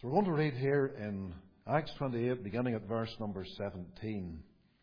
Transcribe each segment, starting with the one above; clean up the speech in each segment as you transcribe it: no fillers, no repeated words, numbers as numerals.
So we're going to read here in Acts 28, beginning at verse number 17.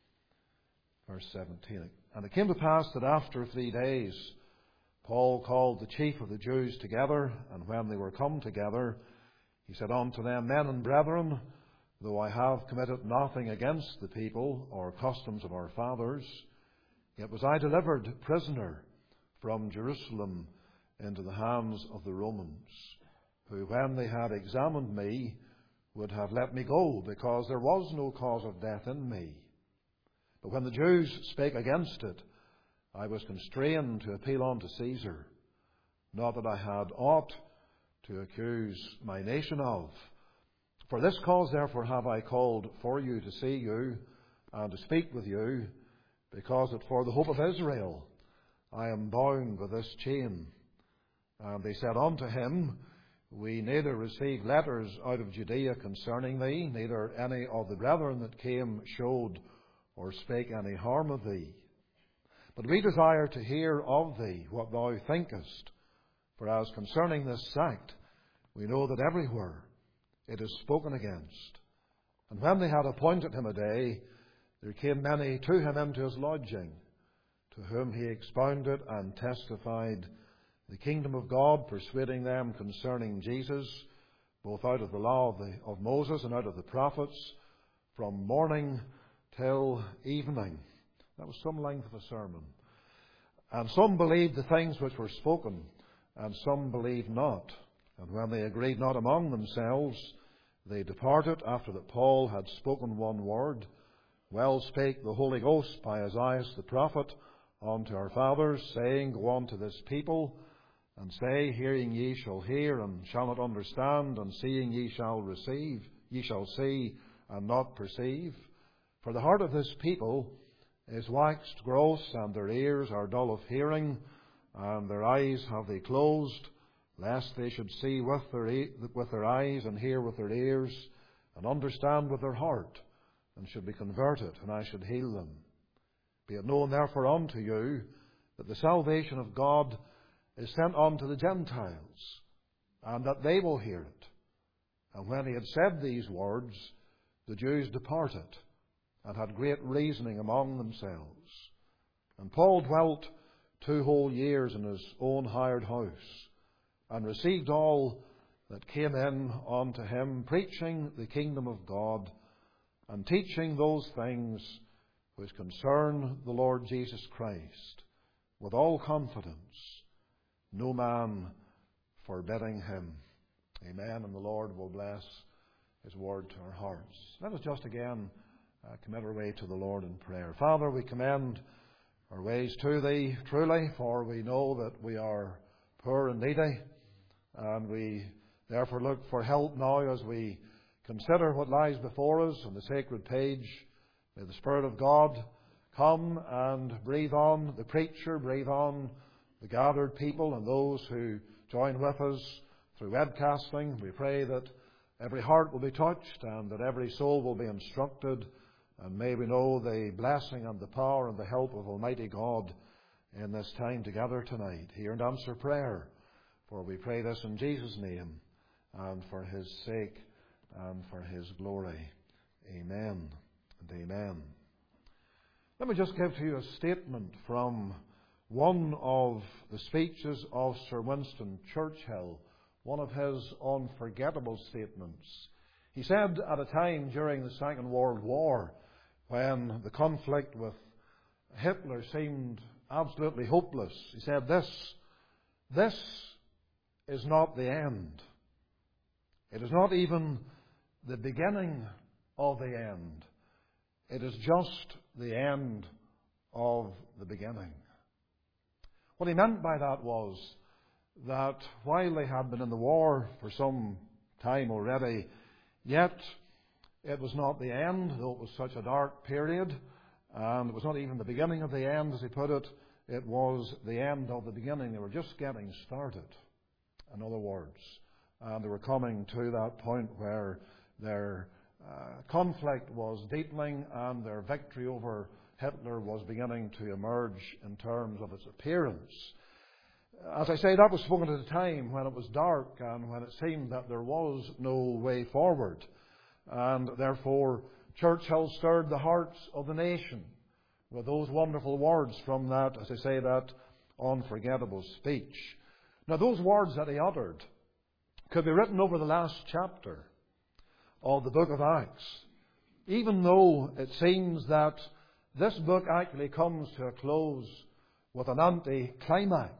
Verse 17. And it came to pass that after 3 days, Paul called the chief of the Jews together, and when they were come together, he said unto them, Men and brethren, though I have committed nothing against the people or customs of our fathers, yet was I delivered prisoner from Jerusalem into the hands of the Romans, who when they had examined me would have let me go, because there was no cause of death in me. But when the Jews spake against it, I was constrained to appeal unto Caesar, not that I had aught to accuse my nation of. For this cause therefore have I called for you to see you and to speak with you, because that for the hope of Israel I am bound with this chain. And they said unto him, We neither received letters out of Judea concerning thee, neither any of the brethren that came showed or spake any harm of thee. But we desire to hear of thee what thou thinkest. For as concerning this sect, we know that everywhere it is spoken against. And when they had appointed him a day, there came many to him into his lodging, to whom he expounded and testified the kingdom of God, persuading them concerning Jesus, both out of the law of Moses and out of the prophets, from morning till evening. That was some length of a sermon. And some believed the things which were spoken, and some believed not. And when they agreed not among themselves, they departed after that Paul had spoken one word. Well spake the Holy Ghost by Isaiah the prophet unto our fathers, saying, Go unto this people, and say, Hearing ye shall hear, and shall not understand, and seeing ye shall see, and not perceive. For the heart of this people is waxed gross, and their ears are dull of hearing, and their eyes have they closed, lest they should see with their eyes, and hear with their ears, and understand with their heart, and should be converted, and I should heal them. Be it known therefore unto you, that the salvation of God is sent unto the Gentiles, and that they will hear it. And when he had said these words, the Jews departed, and had great reasoning among themselves. And Paul dwelt 2 whole years in his own hired house, and received all that came in unto him, preaching the kingdom of God, and teaching those things which concern the Lord Jesus Christ, with all confidence, no man forbidding him. Amen. And the Lord will bless his word to our hearts. Let us just again commit our way to the Lord in prayer. Father, we commend our ways to thee truly, for we know that we are poor and needy, and we therefore look for help now as we consider what lies before us on the sacred page. May the Spirit of God come and breathe on the preacher, breathe on the gathered people and those who join with us through webcasting. We pray that every heart will be touched and that every soul will be instructed, and may we know the blessing and the power and the help of Almighty God in this time together tonight. Hear and answer prayer, for we pray this in Jesus' name and for his sake and for his glory. Amen and amen. Let me just give to you a statement from one of the speeches of Sir Winston Churchill, one of his unforgettable statements. He said at a time during the Second World War, when the conflict with Hitler seemed absolutely hopeless, he said this is not the end. It is not even the beginning of the end. It is just the end of the beginning. What he meant by that was that while they had been in the war for some time already, yet it was not the end, though it was such a dark period, and it was not even the beginning of the end, as he put it. It was the end of the beginning. They were just getting started, in other words. And they were coming to that point where their conflict was deepening and their victory over Hitler was beginning to emerge in terms of its appearance. As I say, that was spoken at a time when it was dark and when it seemed that there was no way forward. And therefore, Churchill stirred the hearts of the nation with those wonderful words from that, as I say, that unforgettable speech. Now, those words that he uttered could be written over the last chapter of the book of Acts, even though it seems that this book actually comes to a close with an anticlimax.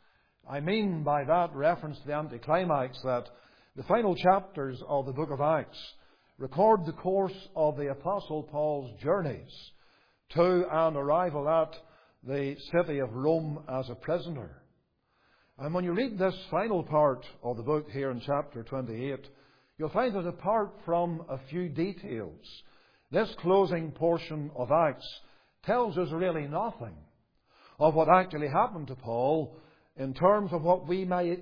I mean by that reference to the anticlimax that the final chapters of the book of Acts record the course of the Apostle Paul's journeys to and arrival at the city of Rome as a prisoner. And when you read this final part of the book here in chapter 28, you'll find that apart from a few details, this closing portion of Acts tells us really nothing of what actually happened to Paul in terms of what we might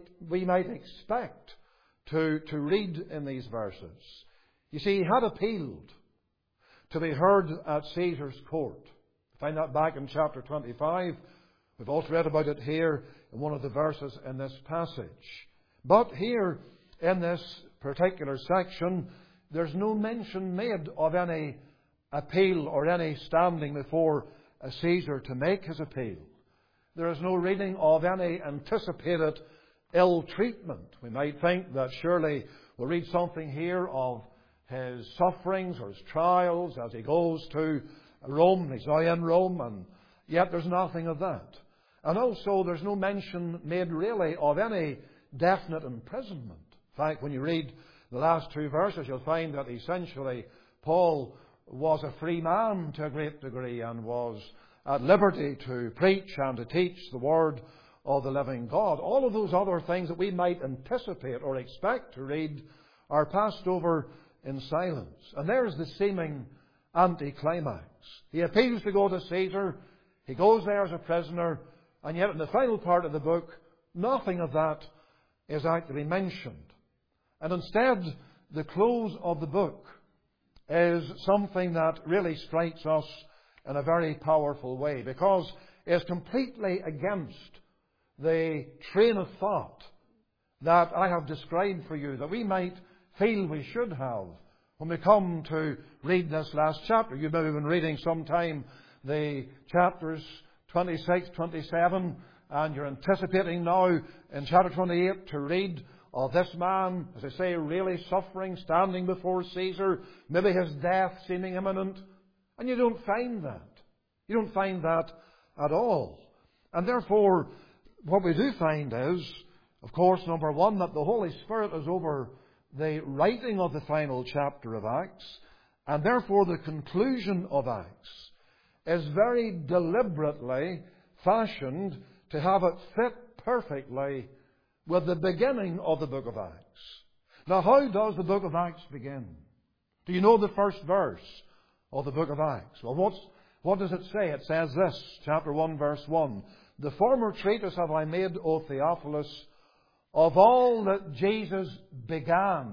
expect to read in these verses. You see, he had appealed to be heard at Caesar's court. Find that back in chapter 25. We've also read about it here in one of the verses in this passage. But here in this particular section, there's no mention made of any appeal or any standing before a Caesar to make his appeal. There is no reading of any anticipated ill treatment. We might think that surely we'll read something here of his sufferings or his trials as he goes to Rome. He's now in Rome, and yet there's nothing of that. And also there's no mention made really of any definite imprisonment. In fact, when you read the last two verses, you'll find that essentially Paul was a free man to a great degree and was at liberty to preach and to teach the word of the living God. All of those other things that we might anticipate or expect to read are passed over in silence. And there's the seeming anticlimax. He appeals to go to Caesar. He goes there as a prisoner. And yet in the final part of the book, nothing of that is actually mentioned. And instead, the close of the book is something that really strikes us in a very powerful way, because it's completely against the train of thought that I have described for you, that we might feel we should have when we come to read this last chapter. You've maybe been reading sometime the chapters 26, 27, and you're anticipating now in chapter 28 to read of this man, as I say, really suffering, standing before Caesar, maybe his death seeming imminent. And you don't find that. You don't find that at all. And therefore, what we do find is, of course, number one, that the Holy Spirit is over the writing of the final chapter of Acts, and therefore the conclusion of Acts is very deliberately fashioned to have it fit perfectly with the beginning of the book of Acts. Now, how does the book of Acts begin? Do you know the first verse of the book of Acts? Well, what does it say? It says this, chapter 1, verse 1. The former treatise have I made, O Theophilus, of all that Jesus began,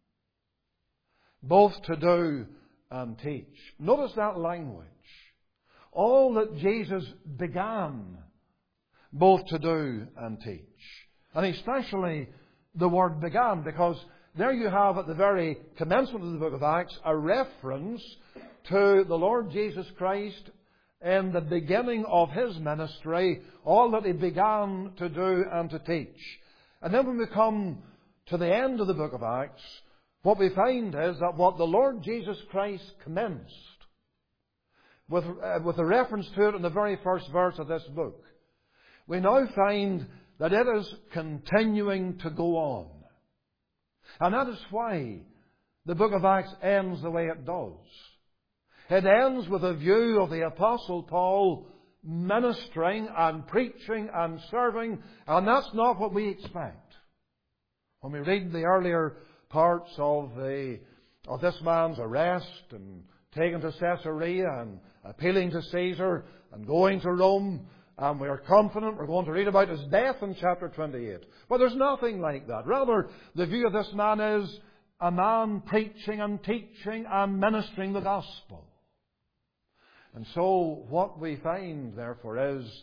both to do and teach. Notice that language. All that Jesus began, both to do and teach. And especially the word began, because there you have at the very commencement of the book of Acts a reference to the Lord Jesus Christ in the beginning of His ministry, all that He began to do and to teach. And then when we come to the end of the book of Acts, what we find is that what the Lord Jesus Christ commenced, with a reference to it in the very first verse of this book, we now find that it is continuing to go on. And that is why the book of Acts ends the way it does. It ends with a view of the Apostle Paul ministering and preaching and serving, and that's not what we expect. When we read the earlier parts of this man's arrest and taken to Caesarea and appealing to Caesar and going to Rome, and we are confident we're going to read about his death in chapter 28. But there's nothing like that. Rather, the view of this man is a man preaching and teaching and ministering the gospel. And so what we find, therefore, is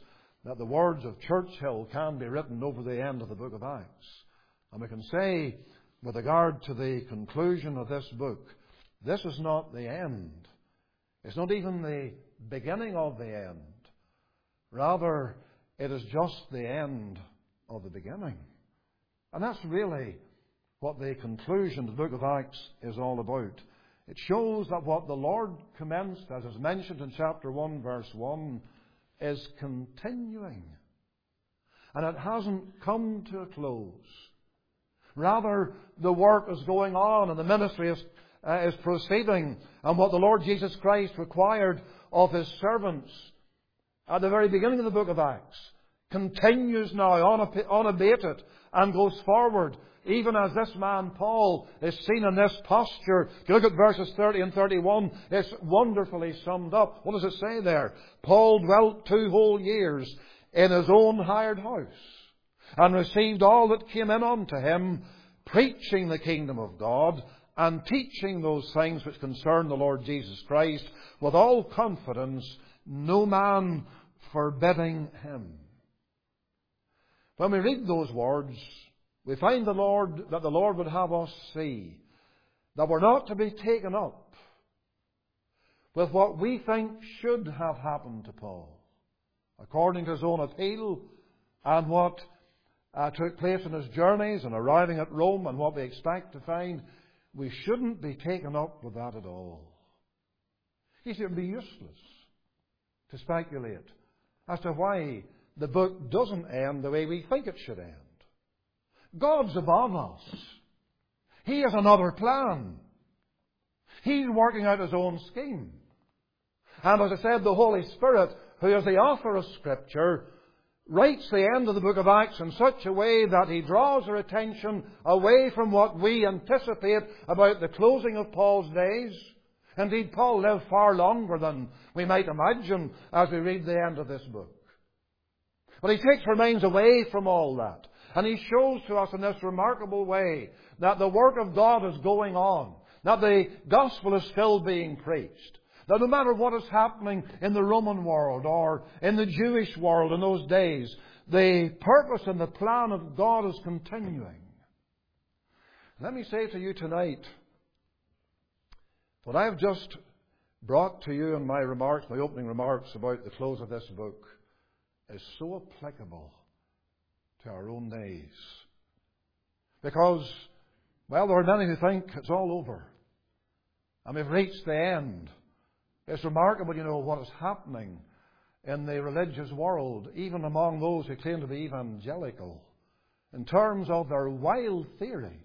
that the words of Churchill can be written over the end of the book of Acts. And we can say, with regard to the conclusion of this book, this is not the end. It's not even the beginning of the end. Rather, it is just the end of the beginning. And that's really what the conclusion of the book of Acts is all about. It shows that what the Lord commenced, as is mentioned in chapter 1, verse 1, is continuing. And it hasn't come to a close. Rather, the work is going on and the ministry is proceeding. And what the Lord Jesus Christ required of His servants at the very beginning of the book of Acts continues now unabated and goes forward, even as this man Paul is seen in this posture. If you look at verses 30 and 31, it's wonderfully summed up. What does it say there? Paul dwelt 2 whole years in his own hired house, and received all that came in unto him, preaching the kingdom of God, and teaching those things which concern the Lord Jesus Christ, with all confidence, no man forbidding him. When we read those words, we find that the Lord would have us see that we're not to be taken up with what we think should have happened to Paul, according to his own appeal, and what took place in his journeys and arriving at Rome and what we expect to find. We shouldn't be taken up with that at all. You see, it would be useless to speculate as to why the book doesn't end the way we think it should end. God's above us. He has another plan. He's working out His own scheme. And as I said, the Holy Spirit, who is the author of Scripture, writes the end of the book of Acts in such a way that he draws our attention away from what we anticipate about the closing of Paul's days. Indeed, Paul lived far longer than we might imagine as we read the end of this book. But he takes our minds away from all that. And he shows to us in this remarkable way that the work of God is going on, that the gospel is still being preached, that no matter what is happening in the Roman world or in the Jewish world in those days, the purpose and the plan of God is continuing. Let me say to you tonight, what I have just brought to you in my remarks, my opening remarks about the close of this book, is so applicable to our own days. Because, well, there are many who think it's all over and we've reached the end. It's remarkable, what is happening in the religious world, even among those who claim to be evangelical, in terms of their wild theories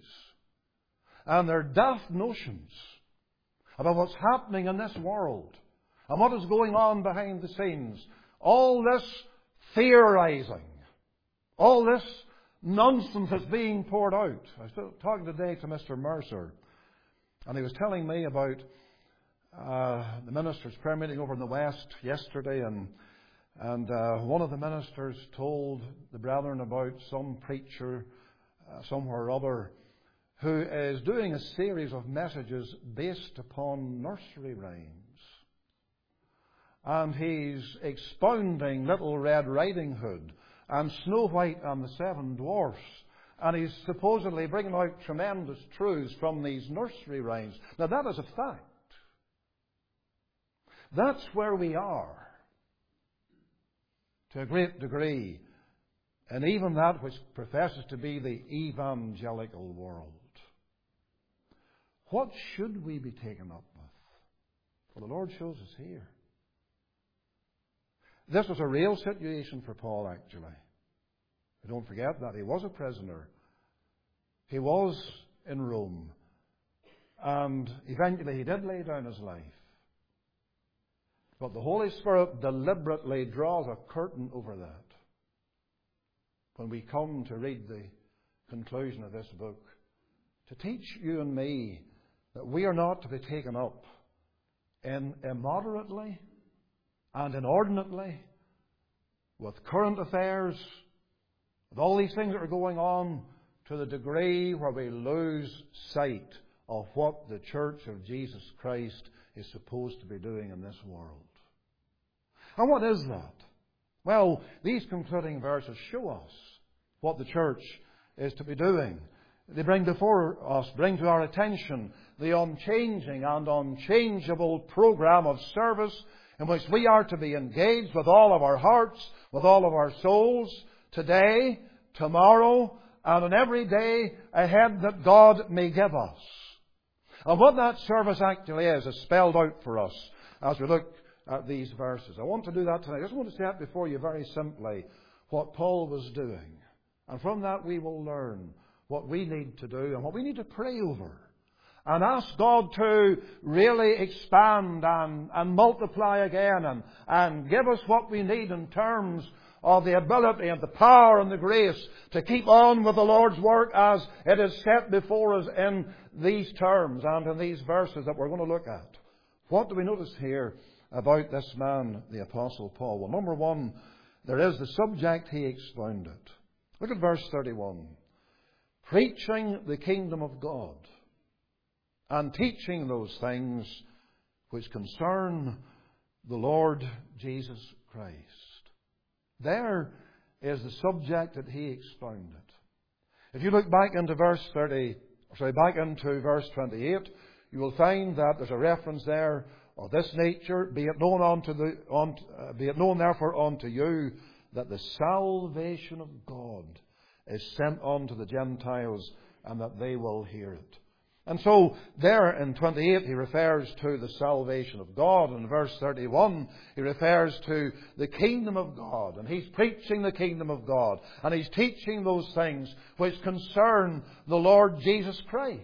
and their daft notions about what's happening in this world and what is going on behind the scenes. All this theorizing, all this nonsense that's being poured out. I was talking today to Mr. Mercer, and he was telling me about the ministers' prayer meeting over in the West yesterday, and one of the ministers told the brethren about some preacher somewhere or other who is doing a series of messages based upon nursery rhymes. And he's expounding Little Red Riding Hood and Snow White and the Seven Dwarfs. And he's supposedly bringing out tremendous truths from these nursery rhymes. Now that is a fact. That's where we are, to a great degree, and even that which professes to be the evangelical world. What should we be taken up with? Well, the Lord shows us here. This was a real situation for Paul, actually. Don't forget that he was a prisoner. He was in Rome. And eventually he did lay down his life. But the Holy Spirit deliberately draws a curtain over that when we come to read the conclusion of this book, to teach you and me that we are not to be taken up in immoderately and inordinately with current affairs, with all these things that are going on, to the degree where we lose sight of what the Church of Jesus Christ is supposed to be doing in this world. And what is that? Well, these concluding verses show us what the church is to be doing. They bring before us, bring to our attention the unchanging and unchangeable program of service in which we are to be engaged with all of our hearts, with all of our souls, today, tomorrow, and on every day ahead that God may give us. And what that service actually is spelled out for us as we look at these verses. I want to do that tonight. I just want to set before you very simply what Paul was doing. And from that we will learn what we need to do and what we need to pray over. And ask God to really expand and multiply again and give us what we need in terms of the ability and the power and the grace to keep on with the Lord's work as it is set before us in these terms and in these verses that we're going to look at. What do we notice here about this man, the Apostle Paul? Well, number one, there is the subject he expounded. Look at verse 31. Preaching the kingdom of God and teaching those things which concern the Lord Jesus Christ. There is the subject that he expounded. If you look back into verse 28, you will find that there's a reference there of this nature. Be it known therefore unto you that the salvation of God is sent unto the Gentiles, and that they will hear it. And so there in 28 he refers to the salvation of God. In verse 31 he refers to the kingdom of God. And he's preaching the kingdom of God. And he's teaching those things which concern the Lord Jesus Christ.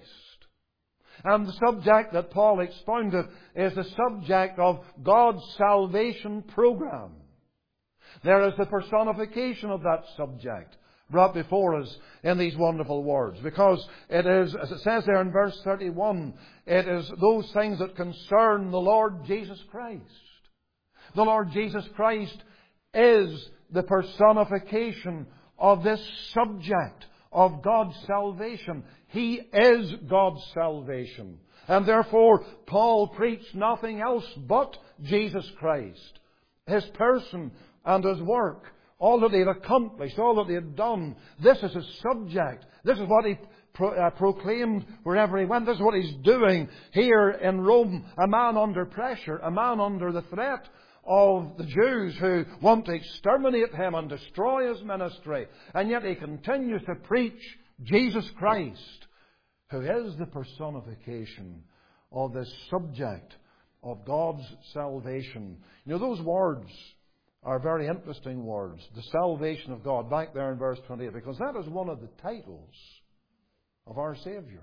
And the subject that Paul expounded is the subject of God's salvation program. There is the personification of that subject brought before us in these wonderful words. Because it is, as it says there in verse 31, it is those things that concern the Lord Jesus Christ. The Lord Jesus Christ is the personification of this subject of God's salvation. He is God's salvation. And therefore, Paul preached nothing else but Jesus Christ, His person and His work. All that he had accomplished, all that he had done. This is his subject. This is what he proclaimed wherever he went. This is what he's doing here in Rome. A man under pressure, a man under the threat of the Jews who want to exterminate him and destroy his ministry. And yet he continues to preach Jesus Christ, who is the personification of this subject of God's salvation. You know, those words are very interesting words. The salvation of God, back there in verse 28, because that is one of the titles of our Saviour.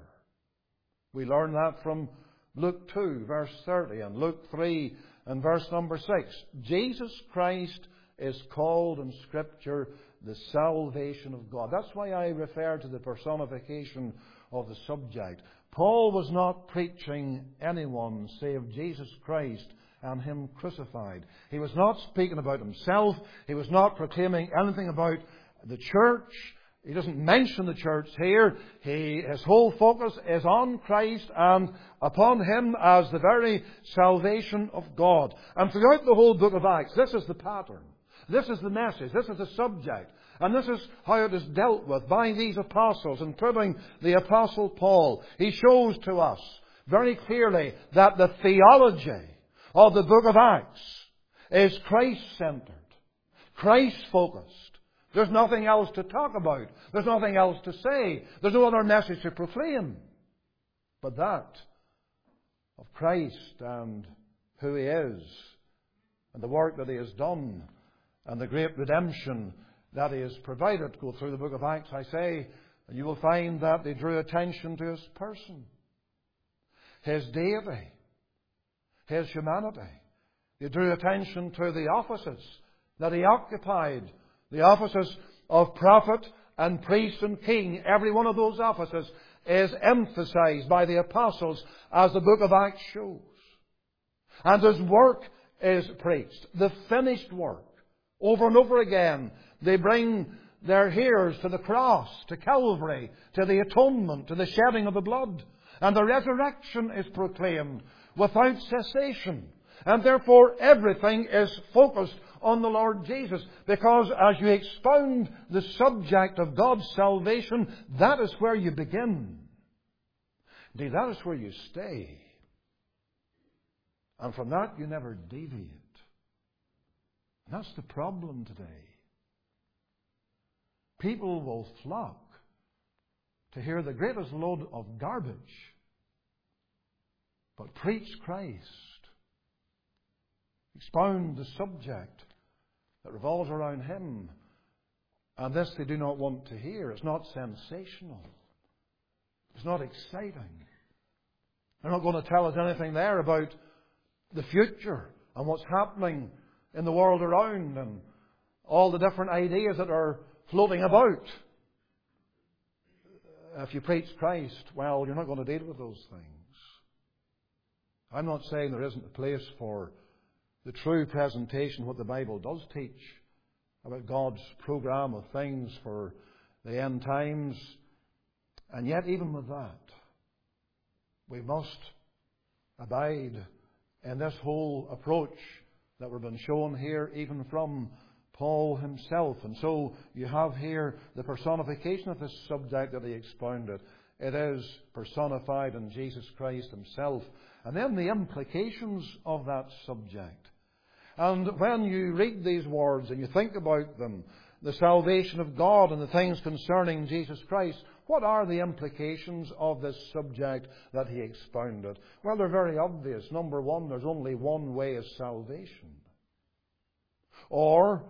We learn that from Luke 2, verse 30, and Luke 3, and verse number 6. Jesus Christ is called in Scripture the salvation of God. That's why I refer to the personification of the subject. Paul was not preaching anyone save Jesus Christ and Him crucified. He was not speaking about himself. He was not proclaiming anything about the church. He doesn't mention the church here. His whole focus is on Christ and upon Him as the very salvation of God. And throughout the whole book of Acts, this is the pattern. This is the message. This is the subject. And this is how it is dealt with by these apostles, including the Apostle Paul. He shows to us very clearly that the theology of the book of Acts is Christ-centered, Christ-focused. There's nothing else to talk about. There's nothing else to say. There's no other message to proclaim but that of Christ and who He is and the work that He has done and the great redemption that He has provided. Go through the book of Acts, I say, and you will find that they drew attention to His person, His deity, His humanity. They drew attention to the offices that He occupied, the offices of prophet and priest and king. Every one of those offices is emphasized by the apostles, as the book of Acts shows. And His work is preached, the finished work. Over and over again, they bring their hearers to the cross, to Calvary, to the atonement, to the shedding of the blood. And the resurrection is proclaimed without cessation. And therefore everything is focused on the Lord Jesus. Because as you expound the subject of God's salvation, that is where you begin. Indeed, that is where you stay. And from that you never deviate. And that's the problem today. People will flock to hear the greatest load of garbage, but preach Christ, expound the subject that revolves around Him, and this they do not want to hear. It's not sensational. It's not exciting. They're not going to tell us anything there about the future and what's happening in the world around and all the different ideas that are floating about. If you preach Christ, well, you're not going to deal with those things. I'm not saying there isn't a place for the true presentation of what the Bible does teach about God's program of things for the end times. And yet, even with that, we must abide in this whole approach that we've been shown here, even from Paul himself. And so you have here the personification of this subject that he expounded. It is personified in Jesus Christ Himself. And then the implications of that subject. And when you read these words and you think about them, the salvation of God and the things concerning Jesus Christ, what are the implications of this subject that he expounded? Well, they're very obvious. Number one, there's only one way of salvation. Or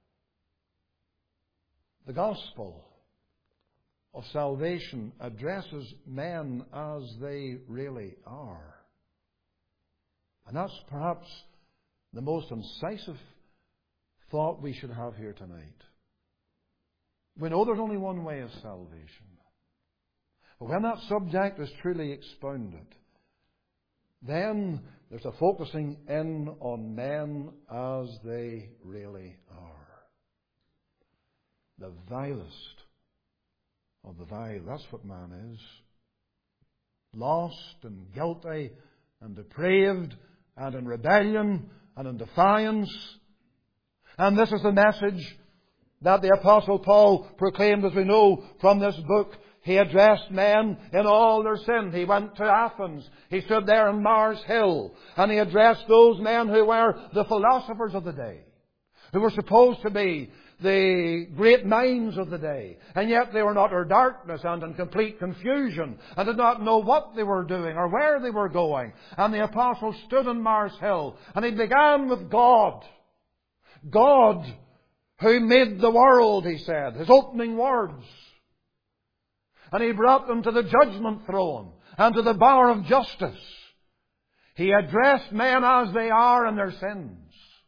the gospel of salvation addresses men as they really are. And that's perhaps the most incisive thought we should have here tonight. We know there's only one way of salvation. But when that subject is truly expounded, then there's a focusing in on men as they really are. The vilest of the vile. That's what man is. Lost and guilty and depraved and in rebellion and in defiance. And this is the message that the Apostle Paul proclaimed, as we know from this book. He addressed men in all their sin. He went to Athens. He stood there on Mars Hill. And he addressed those men who were the philosophers of the day, who were supposed to be the great minds of the day. And yet they were in utter darkness and in complete confusion and did not know what they were doing or where they were going. And the Apostle stood on Mars Hill and he began with God. God who made the world, he said, his opening words. And he brought them to the judgment throne and to the bar of justice. He addressed men as they are in their sins.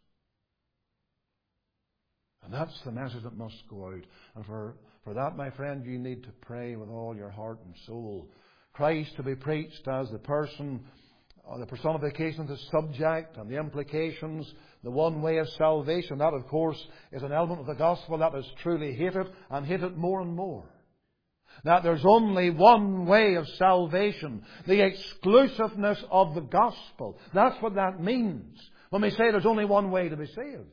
And that's the message that must go out. And for that, my friend, you need to pray with all your heart and soul. Christ to be preached as the person, or the personification of the subject and the implications, the one way of salvation. That, of course, is an element of the gospel that is truly hated and hated more and more. That there's only one way of salvation. The exclusiveness of the gospel. That's what that means when we say there's only one way to be saved.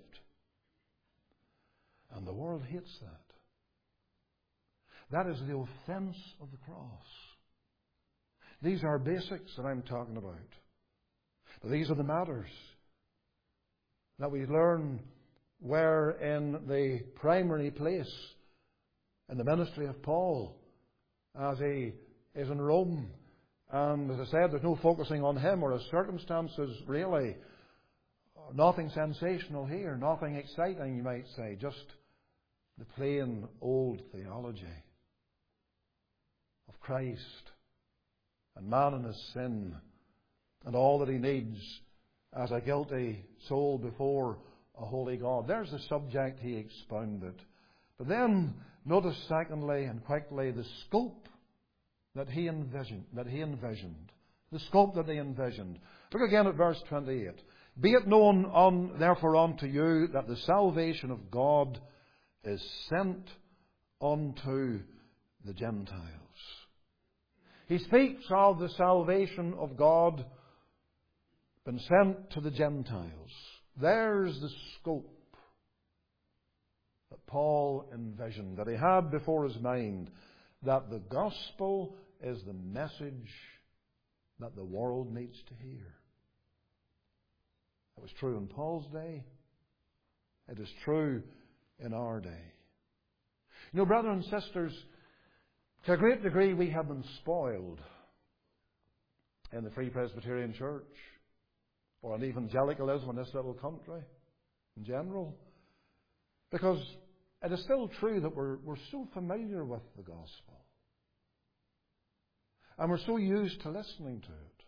And the world hates that. That is the offense of the cross. These are basics that I'm talking about. But these are the matters that we learn were in the primary place in the ministry of Paul as he is in Rome. And as I said, there's no focusing on him or his circumstances, really. Nothing sensational here, nothing exciting, you might say. Just the plain old theology of Christ and man in his sin and all that he needs as a guilty soul before a holy God. There's the subject he expounded. But then, notice secondly and quickly the scope that he envisioned. The scope that he envisioned. Look again at verse 28. Be it known therefore unto you that the salvation of God is sent unto the Gentiles. He speaks of the salvation of God been sent to the Gentiles. There's the scope. Paul envisioned, that he had before his mind, that the gospel is the message that the world needs to hear. It was true in Paul's day. It is true in our day. You know, brothers and sisters, to a great degree we have been spoiled in the Free Presbyterian Church, or in evangelicalism in this little country in general, because it is still true that we're so familiar with the gospel, and we're so used to listening to it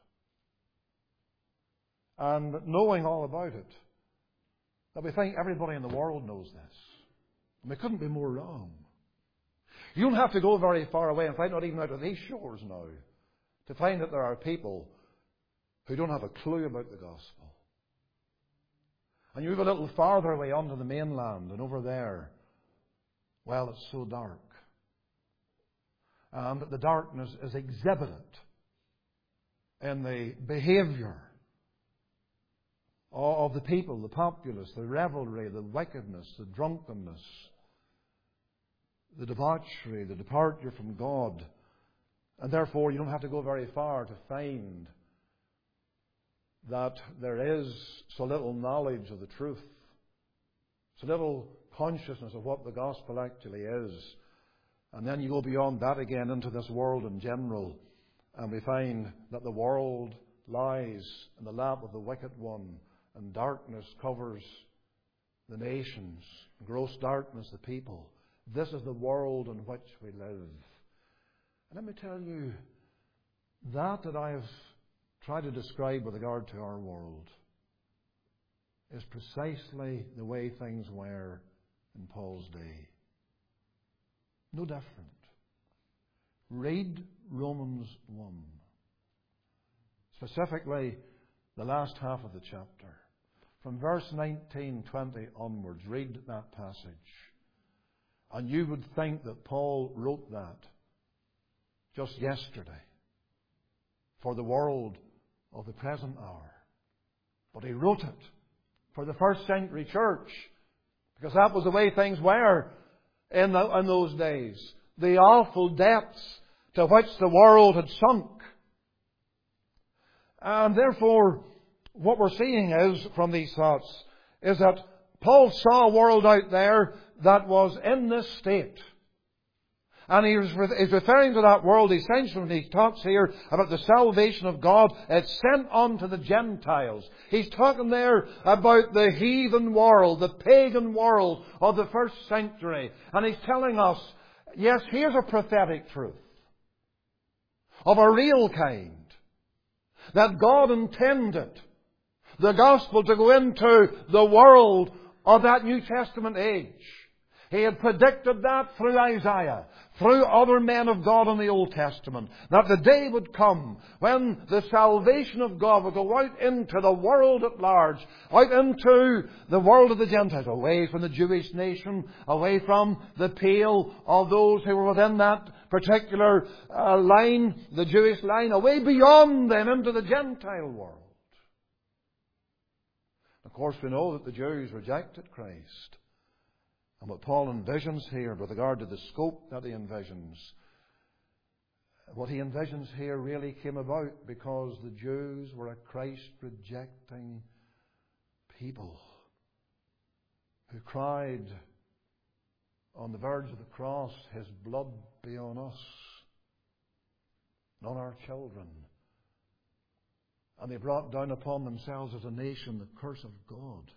and knowing all about it, that we think everybody in the world knows this. And we couldn't be more wrong. You don't have to go very far away, in fact not even out of these shores now, to find that there are people who don't have a clue about the gospel. And you move a little farther away onto the mainland, and over there, well, it's so dark. And the darkness is exhibited in the behaviour of the people, the populace, the revelry, the wickedness, the drunkenness, the debauchery, the departure from God. And therefore, you don't have to go very far to find that there is so little knowledge of the truth, so little consciousness of what the gospel actually is. And then you go beyond that again into this world in general, and we find that the world lies in the lap of the wicked one, and darkness covers the nations, gross darkness the people. This is the world in which we live. And let me tell you, that I have tried to describe with regard to our world is precisely the way things were in Paul's day. No different. Read Romans 1. Specifically, the last half of the chapter. From verse 19, 20 onwards, read that passage. And you would think that Paul wrote that just yesterday for the world of the present hour. But he wrote it for the first century church, because that was the way things were in those days. The awful depths to which the world had sunk. And therefore, what we're seeing is, from these thoughts, is that Paul saw a world out there that was in this state. And he's referring to that world essentially when he talks here about the salvation of God. It's sent on to the Gentiles. He's talking there about the heathen world, the pagan world of the first century. And he's telling us, yes, here's a prophetic truth of a real kind. That God intended the gospel to go into the world of that New Testament age. He had predicted that through Isaiah, through other men of God in the Old Testament, that the day would come when the salvation of God would go out into the world at large, out into the world of the Gentiles, away from the Jewish nation, away from the pale of those who were within that particular line, the Jewish line, away beyond them into the Gentile world. Of course, we know that the Jews rejected Christ. And what Paul envisions here with regard to the scope that he envisions, what he envisions here really came about because the Jews were a Christ-rejecting people who cried on the verge of the cross, His blood be on us and on our children. And they brought down upon themselves as a nation the curse of God.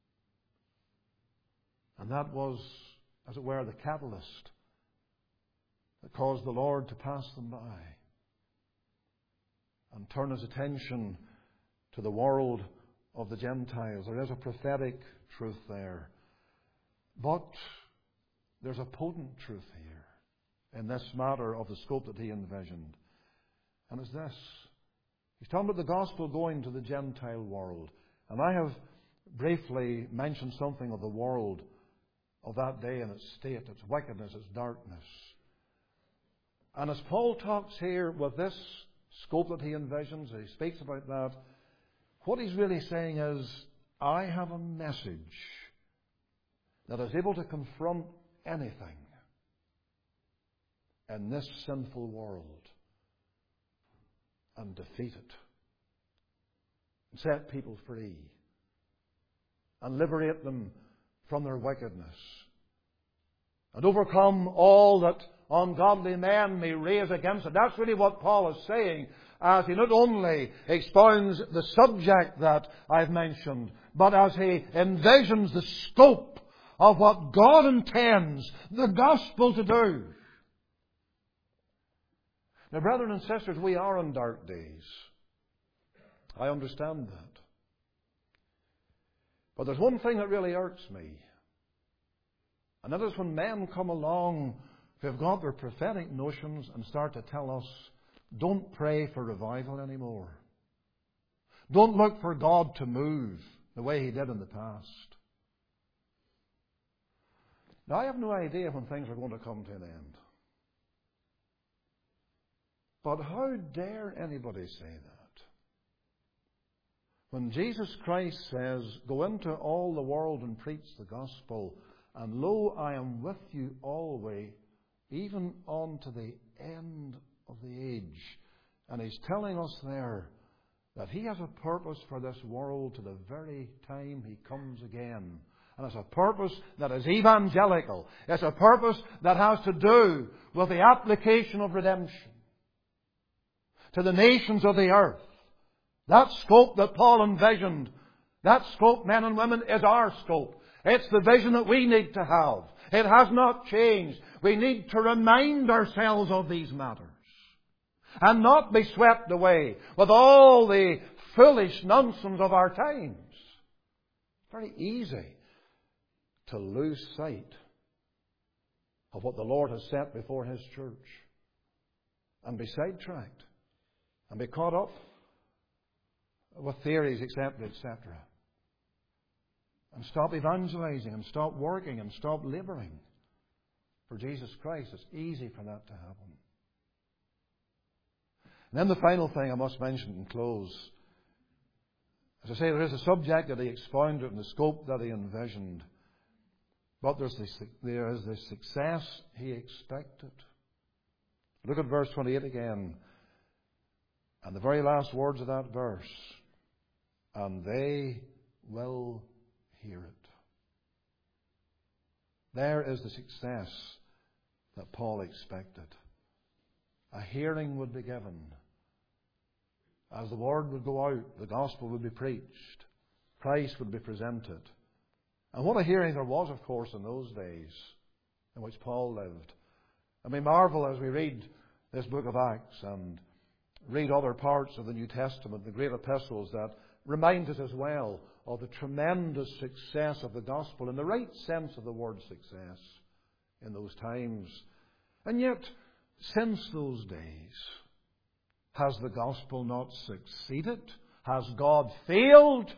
And that was, as it were, the catalyst that caused the Lord to pass them by and turn His attention to the world of the Gentiles. There is a prophetic truth there. But there's a potent truth here in this matter of the scope that he envisioned. And it's this. He's talking about the gospel going to the Gentile world. And I have briefly mentioned something of the world of that day and its state, its wickedness, its darkness. And as Paul talks here with this scope that he envisions, he speaks about that, what he's really saying is, I have a message that is able to confront anything in this sinful world and defeat it, and set people free, and liberate them from their wickedness, and overcome all that ungodly men may raise against it. That's really what Paul is saying, as he not only expounds the subject that I've mentioned, but as he envisions the scope of what God intends the gospel to do. Now, brethren and sisters, we are in dark days. I understand that. But there's one thing that really irks me. And that is when men come along who have got their prophetic notions and start to tell us, don't pray for revival anymore. Don't look for God to move the way He did in the past. Now, I have no idea when things are going to come to an end. But how dare anybody say that? When Jesus Christ says, go into all the world and preach the gospel, and lo, I am with you always, even unto the end of the age. And He's telling us there that He has a purpose for this world to the very time He comes again. And it's a purpose that is evangelical. It's a purpose that has to do with the application of redemption to the nations of the earth. That scope that Paul envisioned, that scope, men and women, is our scope. It's the vision that we need to have. It has not changed. We need to remind ourselves of these matters and not be swept away with all the foolish nonsense of our times. It's very easy to lose sight of what the Lord has set before His church and be sidetracked and be caught up with theories, etc. And stop evangelizing and stop working and stop laboring for Jesus Christ. It's easy for that to happen. And then the final thing I must mention and close. As I say, there is a subject that he expounded and the scope that he envisioned. But there is the success he expected. Look at verse 28 again. And the very last words of that verse. And they will hear it. There is the success that Paul expected. A hearing would be given. As the word would go out, the gospel would be preached. Christ would be presented. And what a hearing there was, of course, in those days in which Paul lived. And we marvel as we read this book of Acts and read other parts of the New Testament, the great epistles, that remind us as well of the tremendous success of the gospel in the right sense of the word success in those times. And yet, since those days, has the gospel not succeeded? Has God failed?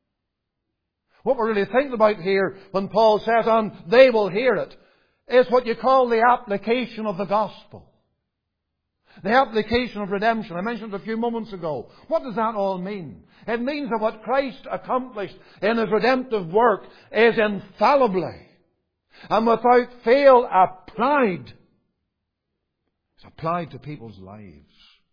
What we're really thinking about here when Paul says, and they will hear it, is what you call the application of the gospel. The application of redemption. I mentioned a few moments ago. What does that all mean? It means that what Christ accomplished in His redemptive work is infallibly and without fail applied. It's applied to people's lives.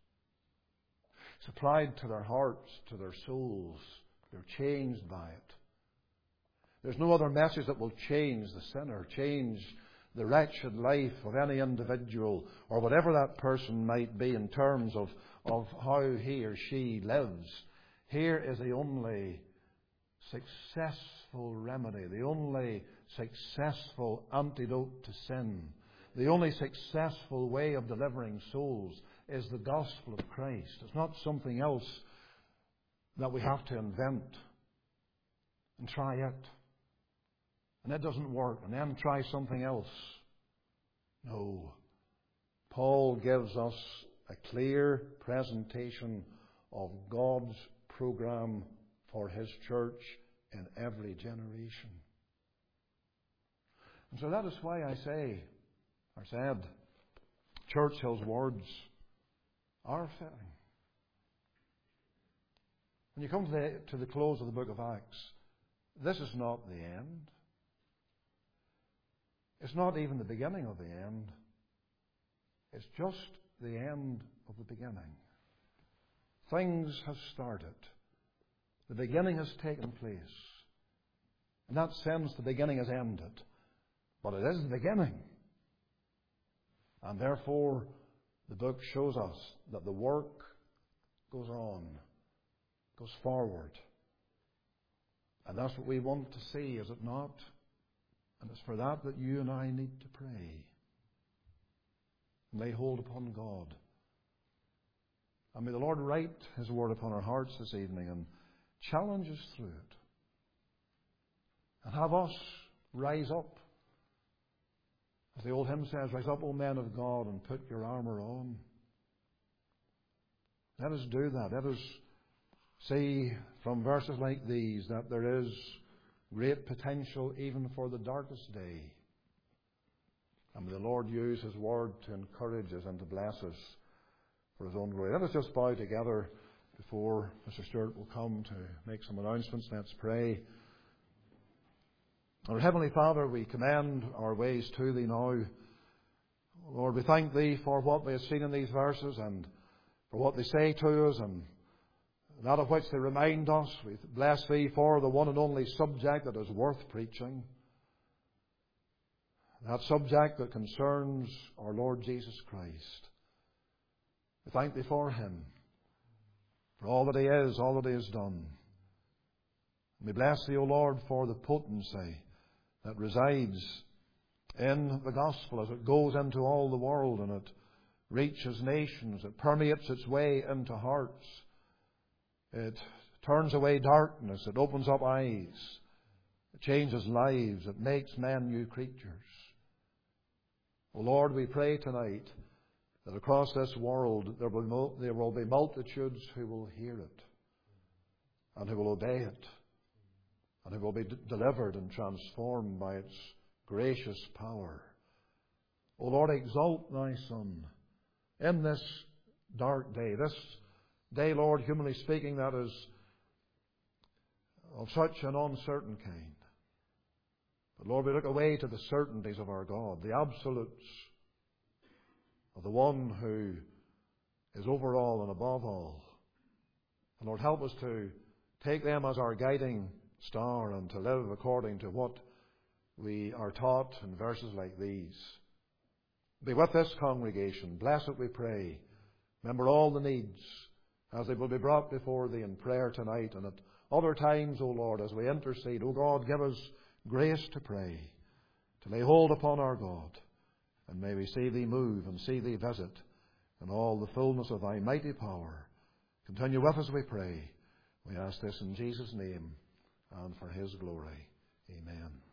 It's applied to their hearts, to their souls. They're changed by it. There's no other message that will change the sinner, change the wretched life of any individual or whatever that person might be in terms of how he or she lives. Here is the only successful remedy, the only successful antidote to sin, the only successful way of delivering souls is the gospel of Christ. It's not something else that we have to invent and try it. And it doesn't work. And then try something else. No. Paul gives us a clear presentation of God's program for His church in every generation. And so that is why I say, or said, Churchill's words are fitting. When you come to the close of the book of Acts, this is not the end. It's not even the beginning of the end. It's just the end of the beginning. Things have started. The beginning has taken place. In that sense, the beginning has ended. But it is the beginning. And therefore, the book shows us that the work goes on, goes forward. And that's what we want to see, is it not? And it's for that that you and I need to pray. Lay hold upon God. And may the Lord write His word upon our hearts this evening and challenge us through it. And have us rise up. As the old hymn says, rise up, O men of God, and put your armour on. Let us do that. Let us see from verses like these that there is great potential even for the darkest day. And may the Lord use His word to encourage us and to bless us for His own glory. Let us just bow together before Mr. Stewart will come to make some announcements. Let's pray. Our Heavenly Father, we commend our ways to Thee now. Lord, we thank Thee for what we have seen in these verses and for what they say to us and that of which they remind us. We bless Thee for the one and only subject that is worth preaching. That subject that concerns our Lord Jesus Christ. We thank Thee for Him, for all that He is, all that He has done. And we bless Thee, O Lord, for the potency that resides in the gospel as it goes into all the world and it reaches nations, it permeates its way into hearts, it turns away darkness, it opens up eyes, it changes lives, it makes men new creatures. O Lord, we pray tonight that across this world there will be multitudes who will hear it and who will obey it. And it will be delivered and transformed by its gracious power. O Lord, exalt Thy Son in this dark day. This day, Lord, humanly speaking, that is of such an uncertain kind. But Lord, we look away to the certainties of our God, the absolutes of the one who is over all and above all. And Lord, help us to take them as our guiding star and to live according to what we are taught in verses like these. Be with this congregation. Bless it, we pray. Remember all the needs as they will be brought before Thee in prayer tonight and at other times, O Lord, as we intercede. O God, give us grace to pray, to lay hold upon our God. And may we see Thee move and see Thee visit in all the fullness of Thy mighty power. Continue with us, we pray. We ask this in Jesus' name and for His glory. Amen.